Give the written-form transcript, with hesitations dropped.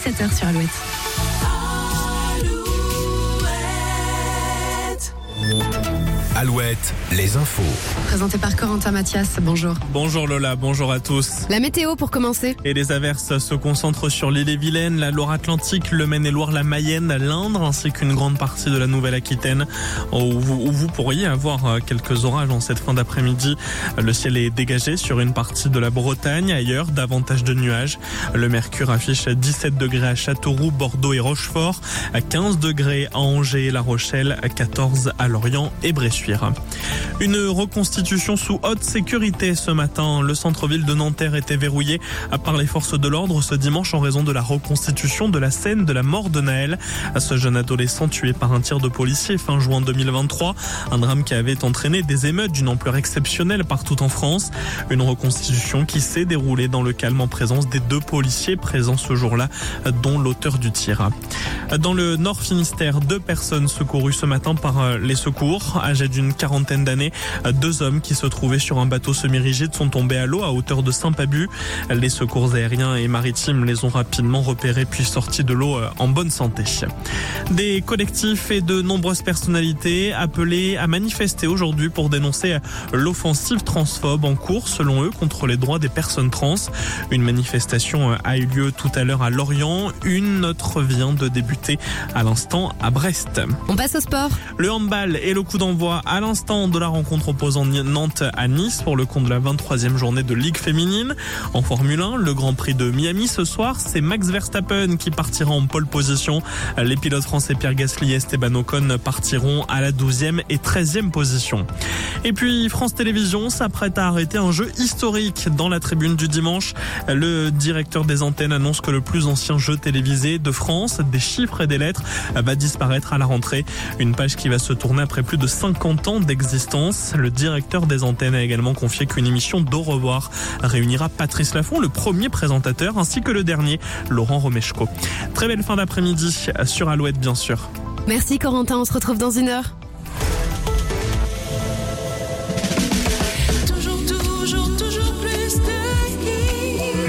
17h sur Alouette. Alouette, les infos. Présenté par Corentin Mathias, bonjour. Bonjour Lola, bonjour à tous. La météo pour commencer. Et les averses se concentrent sur l'Ille-et-Vilaine, la Loire-Atlantique, le Maine-et-Loire, la Mayenne, l'Indre, ainsi qu'une grande partie de la Nouvelle-Aquitaine, où vous pourriez avoir quelques orages en cette fin d'après-midi. Le ciel est dégagé sur une partie de la Bretagne, ailleurs davantage de nuages. Le mercure affiche 17 degrés à Châteauroux, Bordeaux et Rochefort, à 15 degrés à Angers et La Rochelle, à 14 à Lorient et Bressuire. Une reconstitution sous haute sécurité ce matin. Le centre-ville de Nanterre était verrouillé par les forces de l'ordre ce dimanche en raison de la reconstitution de la scène de la mort de Naël, ce jeune adolescent tué par un tir de policier fin juin 2023. Un drame qui avait entraîné des émeutes d'une ampleur exceptionnelle partout en France. Une reconstitution qui s'est déroulée dans le calme en présence des 2 policiers présents ce jour-là, dont l'auteur du tir. Dans le Nord Finistère, 2 personnes secourues ce matin par les secours. Âgés d'une quarantaine d'années, 2 hommes qui se trouvaient sur un bateau semi-rigide sont tombés à l'eau à hauteur de Saint-Pabu. Les secours aériens et maritimes les ont rapidement repérés puis sortis de l'eau en bonne santé. Des collectifs et de nombreuses personnalités appelées à manifester aujourd'hui pour dénoncer l'offensive transphobe en cours, selon eux, contre les droits des personnes trans. Une manifestation a eu lieu tout à l'heure à Lorient. Une autre vient de débuter à l'instant à Brest. On passe au sport. Le handball et le coup d'envoi à l'instant de la rencontre opposant Nantes à Nice pour le compte de la 23e journée de Ligue féminine. En Formule 1, le Grand Prix de Miami ce soir, c'est Max Verstappen qui partira en pole position. Les pilotes français Pierre Gasly et Esteban Ocon partiront à la 12e et 13e position. Et puis France Télévisions s'apprête à arrêter un jeu historique dans la tribune du dimanche. Le directeur des antennes annonce que le plus ancien jeu télévisé de France, des chiffres et des lettres, va disparaître à la rentrée. Une page qui va se tourner après plus de 50 ans d'existence. Le directeur des antennes a également confié qu'une émission d'Au revoir réunira Patrice Laffont, le premier présentateur, ainsi que le dernier, Laurent Romeshko. Très belle fin d'après-midi sur Alouette, bien sûr. Merci Corentin, on se retrouve dans 1 heure.